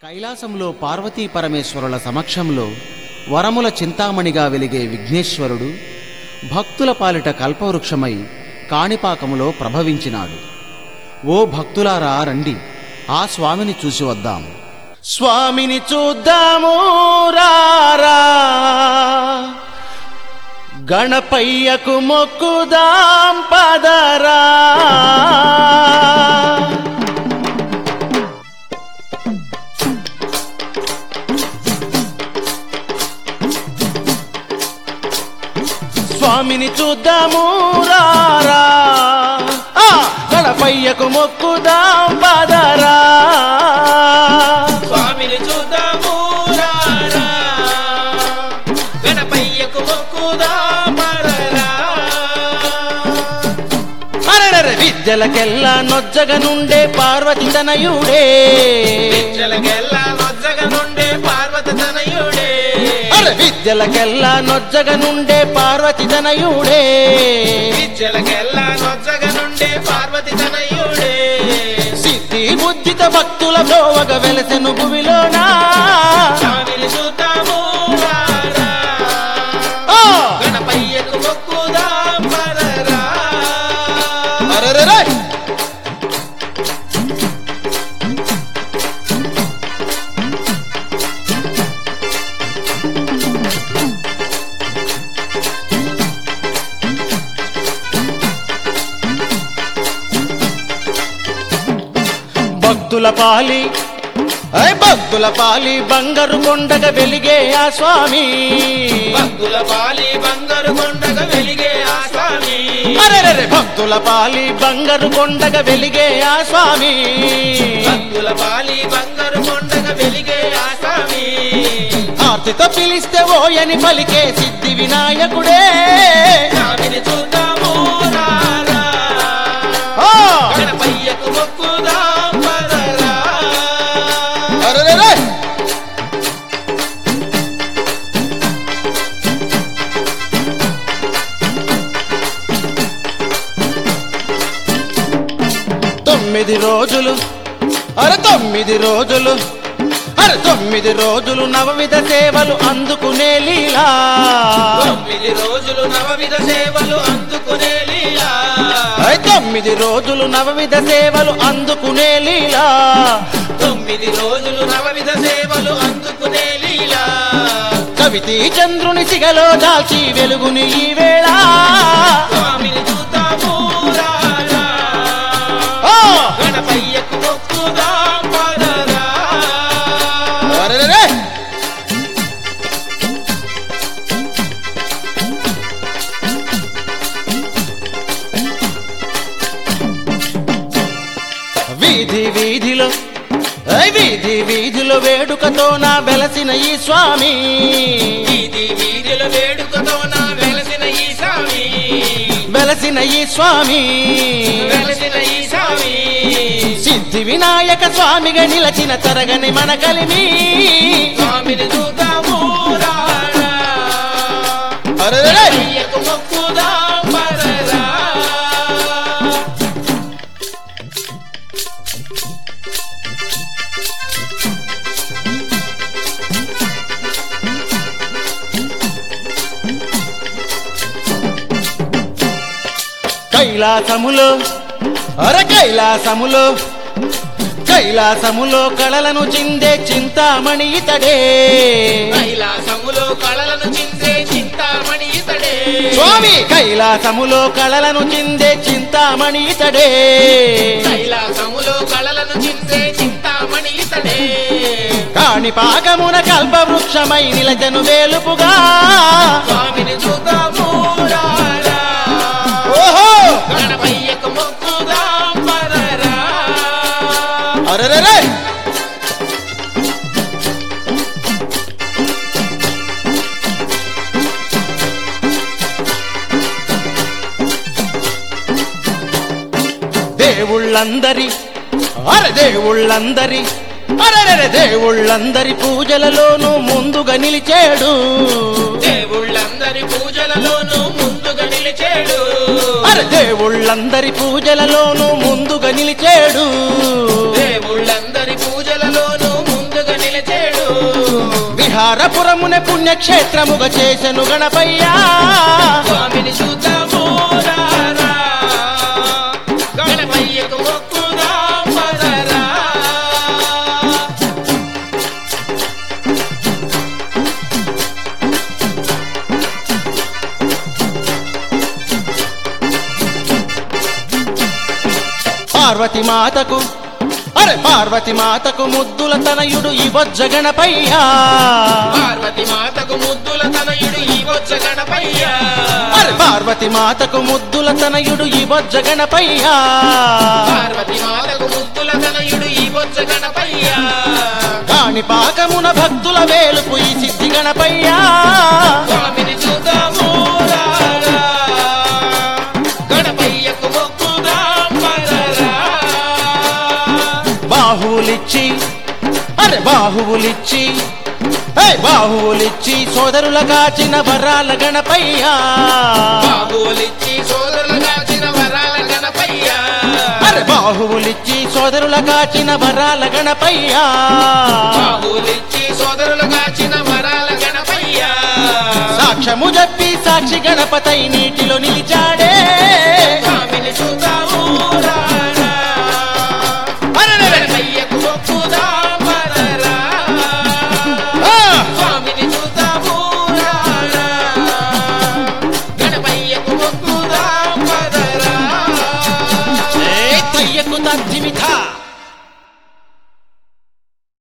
కైలాసంలో పార్వతీ పరమేశ్వరుల సమక్షంలో వరముల చింతామణిగా వెలిగే విఘ్నేశ్వరుడు భక్తుల పాలిట కల్పవృక్షమై కాణిపాకములో ప్రభవించినాడు. ఓ భక్తులారా రండి, ఆ స్వామిని చూసి వద్దాం. స్వామిని చూద్దాము రారా, గణపయ్యకు మొక్కుదాం పదరా. స్వామిని చూద్దాము రారా, గణపయ్యకు మొక్కుదాం పదరా. స్వామిని చూద్దాము రారా, గణపయ్యకు మొక్కుదాం పదరా. అరెరెరె విద్యలకెల్లా నొజ్జగనుండే పార్వతి తనయుడే, విద్యలకెల్లా నొజ్జగనుండే పార్వతి తనయుడే. విద్యలకెల్లా నొజ్జగనుండే పార్వతి తనయుడే, విద్యలకెల్లా నొజ్జగనుండే పార్వతి తనయుడే. సిద్ధి బుద్ధిత భక్తుల బ్రోవగ వెలసెను భువిలోనా. స్వామిని చూద్దాము రారా, గణపయ్యకు మొక్కుదాం పదరా. అరెరెరె భక్తుల పాలి భక్తుల పాలి బంగారు కొండగ వెలిగే ఆ స్వామి, భక్తుల పాలి బంగారు కొండగ వెలిగే ఆ స్వామి. అరెరెరె భక్తుల పాలి బంగారు కొండగ వెలిగే ఆ స్వామి. భక్తుల పాలి బంగారు కొండగ వెలిగే ఆ స్వామి. ఆర్తితో పిలిస్తే ఓయని పలికే సిద్ధి వినాయకుడే. స్వామిని చూద్దాము రారా, గణపయ్యకు మొక్కుదాం పదరా. అరెరెరె తొమ్మిది రోజులు తొమ్మిది రోజులు 9 రోజులు నవవిధ సేవలు అందుకునే లీలా. 9 రోజులు నవవిధ సేవలు అందుకునే లీలా. 9 రోజులు నవవిధ సేవలు అందుకునే లీలా. 9 రోజులు నవవిధ సేవలు అందుకునే లీలా. కవితి చంద్రుని సిగలో దాల్చి వెలుగుని ఈ వేళ. స్వామిని చూద్దాము రారా, గణపయ్యకు మొక్కుదాం పదరా. అరెరెరె వీధి వీధిలో వీధి వీధిలో వేడుకతో నా వెలసిన ఈ స్వామి. వీధి వీధిల వేడుకతో నా వెలసిన ఈ స్వామి, వెలసిన ఈ స్వామి. వెలసిన ఈ స్వామి. సిద్ధి వినాయక స్వామిగా నిలచిన తరగని మన కలిమి. స్వామిని చూద్దాము రారా, అరెరెరె గణపయ్యకు మొక్కుదాం పదరా. కైలాసములో కైలాసములో కైలాసములో కళలను చిందే చింతామణి ఇతడే. కైలాసములో కళలను చిందే చింతామణి ఇతడే. స్వామి కైలాసములో కళలను చిందే చింతామణి ఇతడే. కైలాసములో కళలను చిందే చింతామణి ఇతడే. కాణిపాకమున కల్పవృక్షమై నిలచను వేలుపుగా. స్వామిని చూద్దాము రారా, ఓహో గణపయ్యకు మొక్కుదాం పదరా. అరెరెరె దేవుళ్ళందరి దేవుళ్ళందరి అరెరెరె దేవుళ్ళందరి పూజలలోనూ ముందుగా నిలిచాడు. దేవుళ్ళందరి పూజలలోనూ ముందుగా నిలిచాడు. దేవుళ్ళందరి పూజలలోనూ ముందుగా నిలిచాడు. దేవుళ్ళందరి పూజలలోనూ ముందుగా పురమున పుణ్యక్షేత్రముగా చేసెను గణపయ్యా స్వామిని చూద్దాము రారా, గణపయ్యకు మొక్కుదాం పదరా. పార్వతి మాతకు పార్వతి మాతకు ముద్దుల తనయుడు ఈ బొజ్జ గణపయ్యా పార్వతి మాతకు ముద్దుల తనయుడు ఈ బొజ్జ గణపయ్యా పార్వతి మాతకు ముద్దుల తనయుడు ఈ బొజ్జ గణపయ్యా పార్వతి మాతకు ముద్దుల తనయుడు ఈ బొజ్జ గణపయ్యా కాణి పాకమున భక్తుల వేలుపు ఈ సిద్ధి గణపయ్యా స్వామిని చూద్దాము రారా, గణపయ్యకు మొక్కుదాం పదరా. బాహువులిచ్చి బాహువులిచ్చి సోదరుల కాచిన వరాల గణపయ్యా బాహువులిచ్చి సోదరులు కాచిన వరాల గణపయ్యా బాహువులిచ్చి సోదరుల కాచిన వరాల గణపయ్యా బాహువులిచ్చి సోదరులు కాచిన వరాల గణపయ్యా సాక్ష్యము చెప్పి సాక్షి గణపతై నీటిలో నిలిచాడే